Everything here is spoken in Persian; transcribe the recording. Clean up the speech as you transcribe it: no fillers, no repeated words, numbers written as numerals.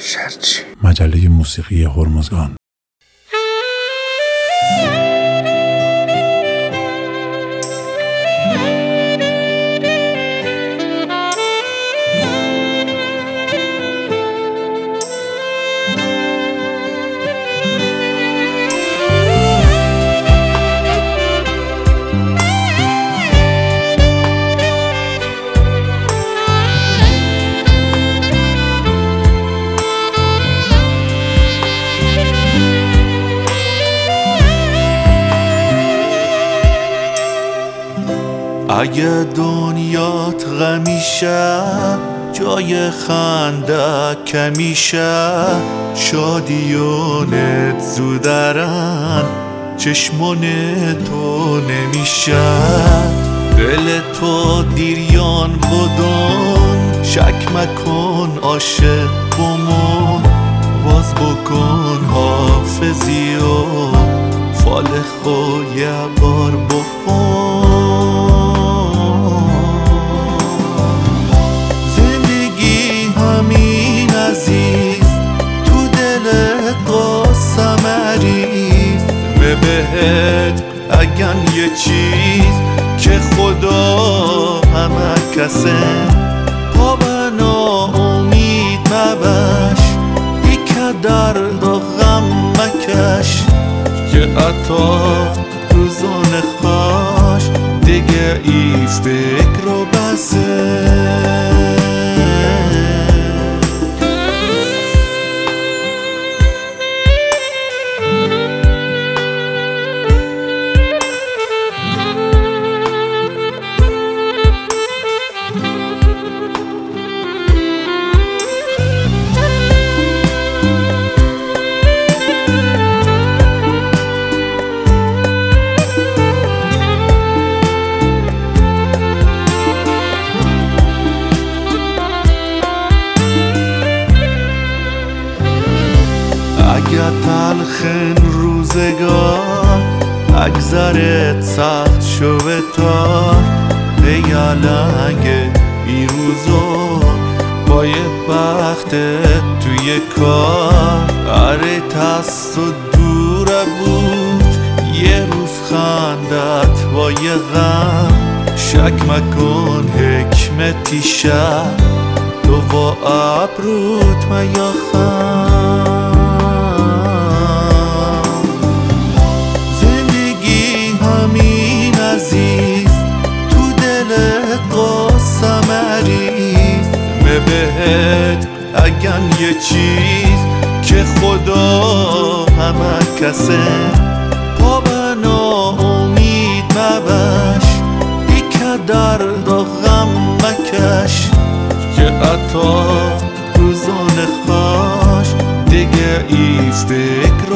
شرچی مجله موسیقی هرمزگان. اگه دنیات غمیشه جای خنده کمیشه، شادیونت زودرن چشمان تو نمیشه. دل تو دیریان بدون شک مکن عاشق بمون، باز بکن حافظی و فال خو یه بار بخون. تو دلت قاسم عریض بهت اگن یه چیز که خدا همه کسه. پا به ناامید مبش، ای که درد و غم مکش، که عطا روزان خاش دیگه ای فکر و بسه. اگه تلخن روزگار اگذرت سخت شوه تار، ای علنگ بیروزو پای بختت توی کار. اره تست و دوره بود یه روز خندت با یه غم، شک مکن حکمتی شد تو با ابروت میاخم. بهت اگن یه چیز که خدا همه کسه. پا به ناامید مبش، ای که درد و غم مکش، که عطا روزان خاش دیگه ای فکر